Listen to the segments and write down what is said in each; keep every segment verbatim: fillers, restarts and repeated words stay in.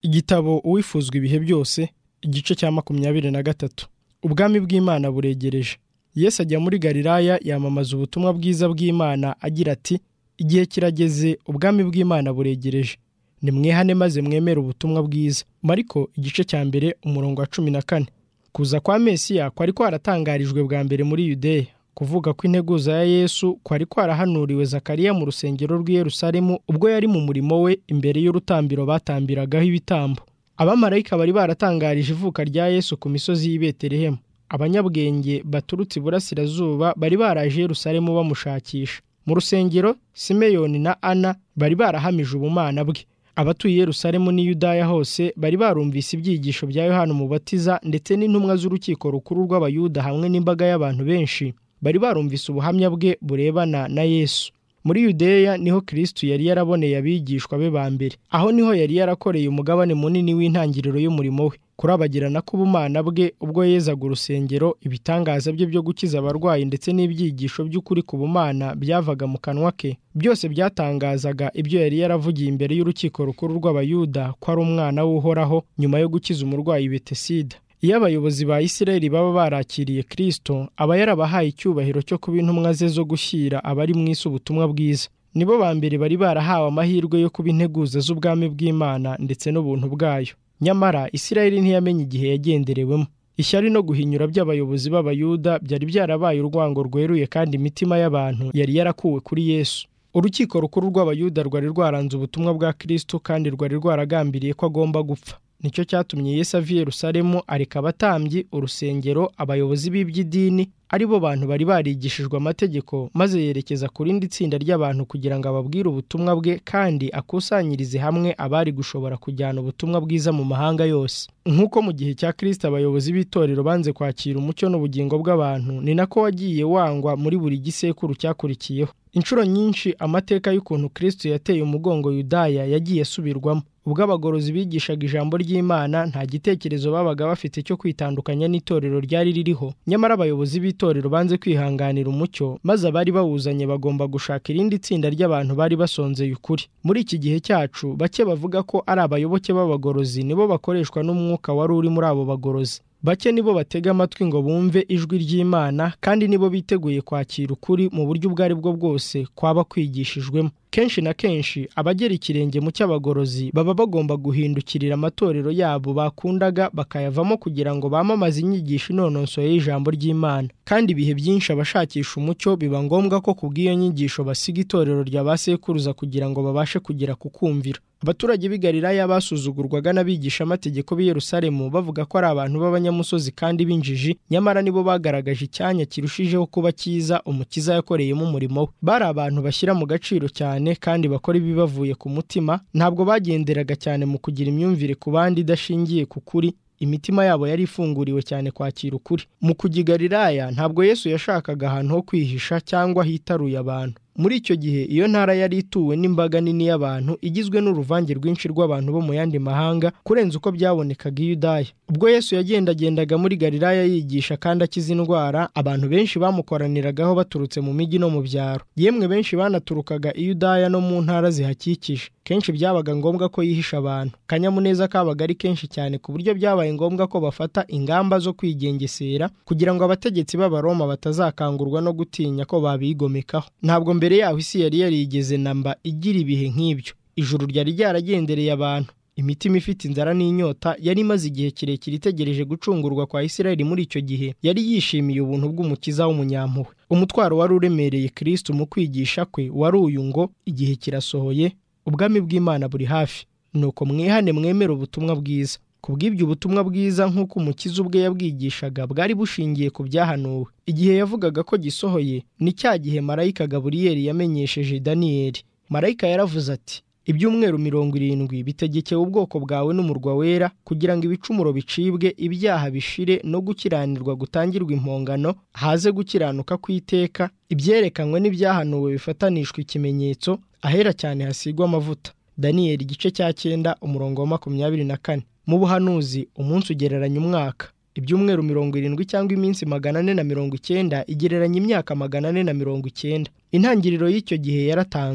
Igitabo uwifuzwa ibihe byose, igice cya makumyabiri na gatatu. Ubwami bw'Imana buregereje. Yesu ajya muri Galilaya yamamaza ubutumwa bwiza bw'Imana agira ati: igihe kirageze, ubwami bw'Imana buregereje, nimwihane maze mwemere ubutumwa bwiza. Mariko igice cya mbere umurongo wa cumi na kane. Kuza kwa Mesiya kwari kwaratangarijwe bwa mbere muri Yudeya. Kuvuga ko integuza ya Yesu kwari kwarahanuriwe Zakariya mu rusengero rw'i Yerusalemu ubwo yari mu murimo we imbere y'urutambiro batambiragaho ibitambo. Abamarayika bari baratangarije ivuka rya Yesu ku misozi y'i Betelehemu. Abanyabwenge baturutse iburasirazuba bari baraje Yerusalemu bamushakisha. Mu rusengero, Simeyoni na Ana bari barahamije ubumana bwe. Abatuye Yerusalemu n'i Yudaya hose bari barumvise ibyigisho bya Yohana Umubatiza ndetse n'intumwa z'urukiko rukuru rw'Abayuda hamwe n'imbaga y'abantu benshi bari barumvise ubuhamya bwe burebana na Yesu. Muri Yudeya niho Kristo yari yaraboneye abigishwa be ba mbere. Aho niho yari yarakoreye umugabane munini w'intangiriro y'umurimo we. Kurabagirana k'ubumana bwe ubwo yezaga urusengero, ibitangaza bye byo gukiza abarwayi ndetse n'ibyigisho by'ukuri ku bumana byavaga mu kanwa ke, byose byatangazaga ibyo yari yaravugiye imbere y'urukiko rukuru rw'Abayuda ko ari umwana w'Uhoraho nyuma yo gukiza umurwayi Betesida. Iyo abayobozi ba Isirayeli baba barakiriye Kristo, aba yarabahaye icyubahiro cyo kuba intumwa ze zo gushyira abari mu isi ubutumwa bwiza. Nibo ba mbere bari barahawe amahirwe yo kuba integuza z'ubwami bw'Imana ndetse n'ubuntu bwayo. Nyamara Isirayeli ntiyamenye igihe yagenderewemo. Ishyari no guhinyura by'abayobozi b'Abayuda byari byarabaye urwango rweruye kandi imitima y'abantu yari yarakuwe kuri Yesu. Urukiko rukuru rw'Abayuda rwari rwaranze ubutumwa bwa Kristo kandi rwari rwaragambiriye ko agomba gupfa. Nicyo cyatumye Yesu ava i Yerusalemu areka abatambyi, urusengero, abayobozi b'iby'idini, ari bo bantu bari barigishijwe amategeko, maze yerekeza ku rindi tsinda ry'abantu kugira ngo ababwire ubutumwa bwe kandi akusanyirize hamwe abari gushobora kujyana ubutumwa bwiza mu mahanga yose. Nk'uko mu gihe cya Kristo abayobozi b'itorero banze kwakira umucyo n'ubugingo bw'abantu, ni nako wagiye wangwa muri buri gisekuru cyakurikiyeho. Inshuro nyinshi amateka y'ukuntu Kristo yateye umugongo Yudaya yagiye asubirwamo. Ubwo abagorozi bigishaga ijambo ry'Imana, nta gitekerezo babaga bafite cyo kwitandukanya n'itorero ryari ririho. Nyamara abayobozi b'itorero banze kwihanganira umucyo, maze abari bawuzanye bagomba gushaka irindi tsinda ry'abantu bari basonzeye ukuri. Muri iki gihe cyacu, bake bavuga ko ari abayoboke b'abagorozi nibo bakoreshwa n'umwuka wari uri muri abo bagorozi. Bake nibo batega amatwi ngo bumve ijwi ry'Imana, kandi nibo biteguye kwakira ukuri mu buryo ubwo ari bwo bwose kwaba kwigishijwemo. Kenshi na kenshi abagera ikirenge mu cy'abagorozi baba bagomba guhindukirira amatorero yabo bakundaga bakayavamo kugira ngo bamamaze inyigisho inononsoye y'ijambo ry'Imana. Kandi ibihe byinshi abashakisha umucyo biba ngombwa ko kubw'iyo nyigisho basiga itorero rya ba sekuruza kugira ngo babashe kugera ku kumvira. Abaturage b'i Galilaya basuzugurwaga n'abigisha amategeko b'i Yerusalemu bavuga ko ari abantu b'abanyamusozi kandi b'injiji, nyamara nibo bagaragaje icyanya kirushijeho kuba cyiza Umukiza yakoreyemo umurimo we. Bari abantu bashyira mu gaciro cyane kandi bakora ibibavuye ku mutima, ntabwo bagenderaga cyane mu kugira imyumvire ku bandi idashingiye ku kuri. Imitima yabo yari ifunguriwe cyane kwakira ukuri. Mu kujya i Galilaya ntabwo Yesu yashakaga ahantu ho kwihisha cyangwa hitaruye abantu. Muri icyo gihe iyo ntara yari ituwe n'imbaga nini y'abantu igizwe n'uruvange rwinshi rw'abantu bo mu yandi mahanga kurenza uko byabonekaga i Yudaya. Ubwo Yesu yagendagendaga muri Galilaya yigisha kandi akiza indwara, abantu benshi bamukoraniragaho baturutse mu mijyi no mu byaro. Yemwe benshi banaturukaga i Yudaya no mu ntara zihakikije. Kenshi byabaga ngombwa ko yihisha abantu. Kanyamuneza kabaga ari kenshi cyane ku buryo byabaye ngombwa ko bafata ingamba zo kwigengesera kugira ngo abategetsi b'Abaroma batazakangurwa no gutinya ko babigomekaho. Ntabwo mbere yaho isi yari yarigeze namba igira ibihe nk'ibyo. Ijuru ryari ryaragendereye abantu. Imitima ifite inzara n'inyota yari imaze igihe kirekire itegereje gucungurwa kwa Isirayeli muri icyo gihe yari yishimiye ubuntu bw'Umukiza w'umunyampuhwe. Umutwaro wari uremereye Kristo mu kwigisha kwe wari uyu ngo: igihe kirasohoye, ubwami bw'Imana buri hafi, nuko mwihane mwemere ubutumwa bwiza. Kubw'ibyo ubutumwa bwiza nk'uko Umukiza ubwe yabwigishaga bwari bushingiye ku byahanuwe. Igihe yavugaga ko gisohoye ni cya gihe marayika Gaburiyeli yamenyesheje Daniyeli. Marayika yaravuze ati: ibyumweru mirongo irindwi bitegekewe ubwoko bwawe n'umurwa wera kugira ngo ibicumuro bicibwe, ibyaha bishire, no gukiranirwa gutangirwa impongano, haze gukiranuka kw'iteka, ibyerekanywe n'ibyahanuwe bifatanishwa ikimenyetso, ahera cyane hasigwa amavuta. Daniyeli igice cya cyenda umurongo wa makumyabiri na kane. Mu buhanuzi umunsi ugereranya umwaka. Ibyumweru mirongo irindwi cyangwa iminsi magana ane na mirongo icyenda igereranya imyaka magana ane na mirongo icyenda. Intangiriro y'icyo gihe yaratanzwe.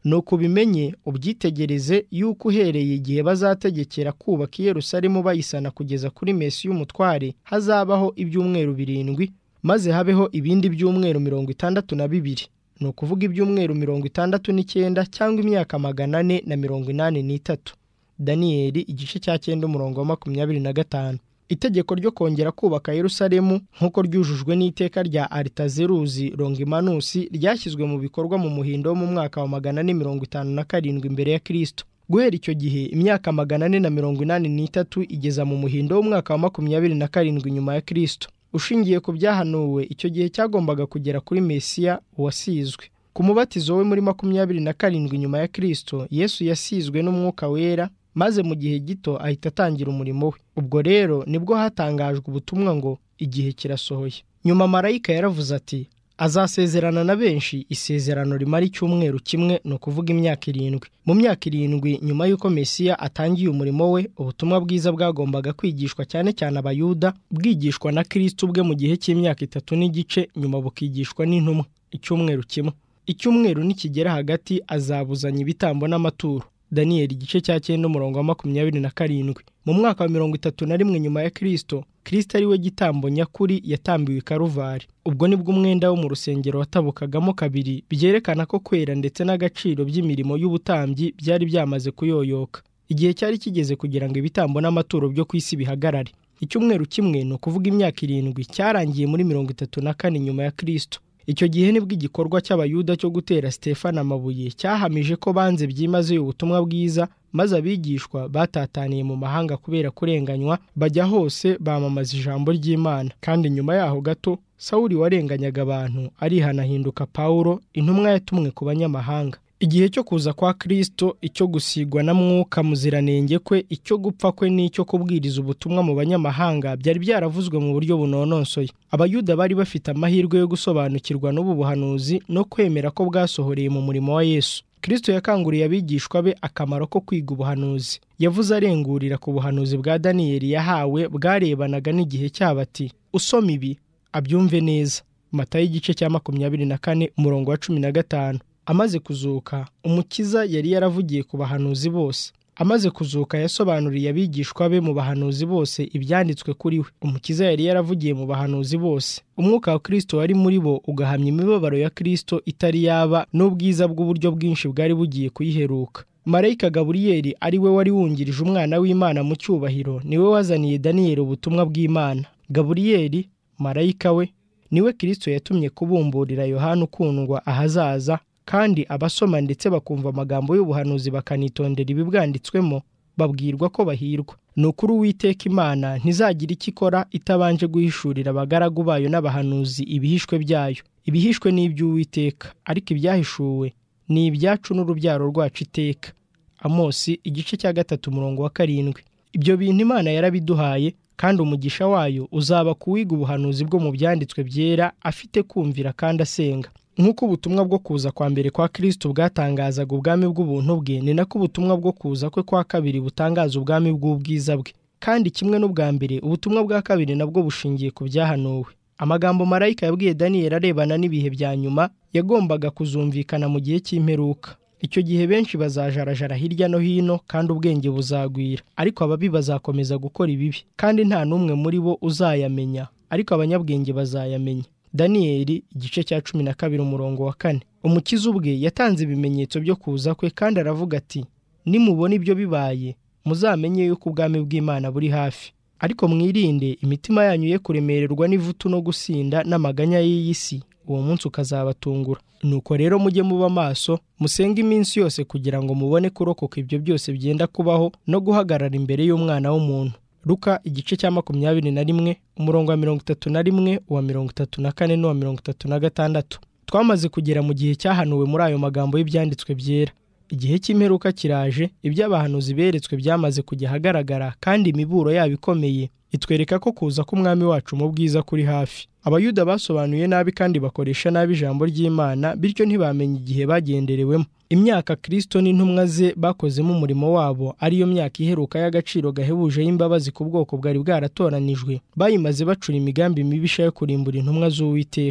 nuko ubimenye ubyitegereze yuko uhereye igihe bazategekera kubaka i Yerusalemu bayisana kugeza kuri Mesiya umutware hazabaho ibyumweru birindwi, maze habeho ibindi byumweru mirongo itandatu na bibiri, ni ukuvuga ibyumweru mirongo itandatu n'icyenda cyangwa imyaka magana ane na mirongo inani n'itatu. Daniyeli igice cya cyenda umurongo wa makumyabiri na gatanu. Itegeko ryo kongera kubaka Yerusalemu nk'uko ryujujwe n'iteka rya Aritazeruzi Longimanusi ryashyizwe mu bikorwa mu muhindo wo mu mwaka wa magana ane mirongo itanu na karindwi mbere ya Kristo. Guhera icyo gihe imyaka magana ane na mirongo inani n'itatu igeza mu muhindo w'umwaka wa makumyabiri na karindwi nyuma ya Kristo. Ushingiye ku byahanuwe, icyo gihe cyagombaga kugera kuri Mesiya wasizwe. Ku mubatizo we muri makumyabiri na karindwi nyuma ya Kristo, Yesu yasizwe n'Umwuka Wera, maze mu gihe gito ahita atangira umurimo we. Ubwo rero nibwo hatangajwe ubutumwa ngo igihe kirasohoye. Nyuma marayika yaravuze ati, azasezerana na benshi isezerano rimara icyumweru kimwe, ni ukuvuga imyaka irindwi. Mu myaka irindwi nyuma y'uko Mesiya atangiye umurimo we, ubutumwa bwiza bwagombaga kwigishwa cyane cyane Abayuda, bwigishwa na Kristo ubwe mu gihe cy'imyaka itatu n'igice, nyuma bukigishwa n'intumwa icyumweru kimwe. Icyumweru nikigera hagati azabuzanya ibitambo n'amaturo. Daniyeli igice cya cyenda umurongo wa makumyabiri na karindwi. Mu mwaka wa mirongo itatu na rimwe nyuma ya Kristo, Kristo ari we gitambo nyakuri yatambiwe i Karuvari. Ubwo nibwo umwenda wo mu rusengero watabukagamo kabiri, byerekana ko kwera ndetse n'agaciro by'imirimo y'ubutambyi byari byamaze kuyoyoka. Igihe cyari kigeze kugira ngo ibitambo n'amaturo byo ku isi bihagarare. Icyumweru kimwe, ni ukuvuga imyaka irindwi, cyarangiye muri mirongo itatu na kane nyuma ya Kristo. Icyo gihe nibwo igikorwa cy'Abayuda cyo gutera Stefano amabuye cyahamije ko banze byimazeyo ubutumwa bwiza, maze abigishwa batataniye mu mahanga kubera kurenganywa, bajya hose bamamaza ijambo ry'Imana. Kandi nyuma yaho gato Sawuli warenganyaga abantu arihana ahinduka Pawulo, intumwa yatumwe ku banyamahanga. Igihe cyo kuza kwa Kristo, icyo gusigwa na Mwuka Muziranenge kwe, icyo gupfa kwe n'icyo kubwiriza ubutumwa mu banyamahanga byari byaravuzwe mu buryo bunononsoye. Abayuda bari bafite amahirwe yo gusobanukirwa n'ubu buhanuzi no kwemera ko bwasohoreye mu murimo wa Yesu. Kristo yakanguriye abigishwa be akamaro ko kwiga ubuhanuzi. Yavuze arengurira ku buhanuzi bwa Daniyeli yahawe bwarebanaga n'igihe cyabo ati, usoma ibi abyumve neza. Matayo igice cya makumyabiri na kane umurongo wa cumi na gatanu. Amaze kuzuka, Umukiza yari yaravugiye ku bahanuzi bose. Amaze kuzuka yasobanuriye abigishwa be mu bahanuzi bose ibyanditswe kuri we. Umukiza yari yaravugiye mu bahanuzi bose. Umwuka wa Kristo wari muri bo ugahamya imibabaro ya Kristo itari yaba n'ubwiza bw'uburyo bwinshi bwari bugiye kuyiheruka. Marayika Gaburiyeli ari we wari wungirije umwana w'Imana mu cyubahiro, niwe wazaniye Daniyeli ubutumwa bw'Imana. Gaburiyeli, marayika we, niwe Kristo yatumye kubumburira Yohana ukundwa ahazaza, kandi abasoma ndetse bakumva amagambo y'ubuhanuzi bakanitondera ibibwanditswemo babwirwa ko bahirwa. Ni ukuri Uwiteka Imana ntizagira icyo ikora itabanje guhishurira abagaragu bayo n'abahanuzi ibihishwe byayo. Ibihishwe ni iby'Uwiteka, ariko ibyahishuwe ni ibyacu n'urubyaro rwacu iteka. Amosi igice cya gatatu umurongo wa karindwi. Ibyo bintu Imana yarabiduhaye, kandi umugisha wayo uzaba kuwiga ubuhanuzi bwo mu byanditswe byera afite kumvira kandi asenga. Nk'uko ubutumwa bwo kuza kwa mbere kwa Kristo bwatangazaga ubwami bw'ubuntu bwe, ni nako ubutumwa bwo kuza kwe kwa kabiri butangaza ubwami bw'ubwiza bwe. Kandi kimwe n'ubwa mbere, ubutumwa bwa kabiri nabwo bushingiye ku byahanuwe. Amagambo marayika yabwiye Daniyeli arebana n'ibihe bya nyuma yagombaga kuzumvikana mu gihe cy'imperuka. Icyo gihe benshi bazajarajara hirya no hino, kandi ubwenge buzagwira, ariko ababi bazakomeza gukora ibibi, kandi nta n'umwe muri bo uzayamenya, ariko abanyabwenge bazayamenya. Daniyeli igice cya cumi na kabiri umurongo wa kane. Umukiza ubwe yatanze ibimenyetso byo kuza kwe, kandi aravuga ati, nimubona ibyo bibaye muzamenye yuko ubwami bw'Imana buri hafi. Ariko mwirinde imitima yanyu ye kuremererwa n'ivutu no gusinda n'amaganya y'iyi si, uwo munsi ukazabatungura. Nuko rero mujye muba maso, musenge iminsi yose kugira ngo mubone kurokoka ibyo byose byenda kubaho no guhagarara imbere y'Umwana w'umuntu. Luka igice cya makumyabiri na rimwe umurongo wa mirongo itatu na rimwe, uwa mirongo itatu na kane n'uwa mirongo itatu na gatandatu. Twamaze kugera mu gihe cyahanuwe muri ayo magambo y'ibyanditswe byera. Igihe cy'imperuka kiraje, iby'abahanuzi beretswe byamaze kujya ahagaragara, kandi imiburo yabo ikomeye itwereka ko kuza k'Umwami wacu mu bwiza kuri hafi. Abayuda basobanuye nabi kandi bakoresha nabi ijambo ry'Imana, bityo ntibamenye igihe bagenderewemo. Imyaka Kristo n'intumwa ze bakozemo umurimo wabo, ariyo myaka iheruka y'agaciro gahebuje y'imbabazi ku bwoko bwari bwaratoranijwe, bayimaze bacura imigambi mibisha yo kurimbura intumwa z'Uwiteka.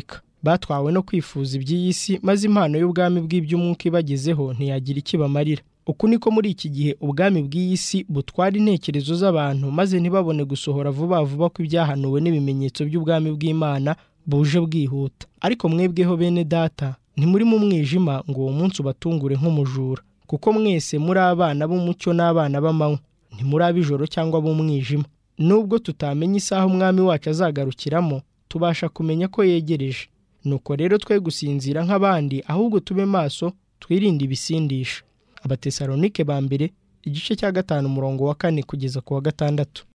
batwawe no kwifuza iby'iyi si, maze impano y'ubwami bw'iby'umwuka ibagezeho ntiyagira ikibamarira. Uku niko muri iki gihe ubwami bw'iyi si butwara intekerezo z'abantu, maze ntibabone gusohora vuba vuba ko ibyahanuwe n'ibimenyetso by'ubwami bw'Imana buje bwihuta. Ariko mwebweho bene data, ntimuri mu mwijima ngo uwo munsi ubatungure nk'umujura, kuko mwese muri abana b'umucyo n'abana b'amanywa, ntimuri ab'ijoro cyangwa ab'umwijima. Nubwo tutamenya isaha umwami wacu azagarukiramo, tubasha kumenya ko yegereje. Nuko rero twe gusinzira nk'abandi, ahubwo tube maso, twirinde ibisindisha. Abatesalonike ba mbere igice cya gatanu umurongo wa kane kugeza ku wa gatandatu.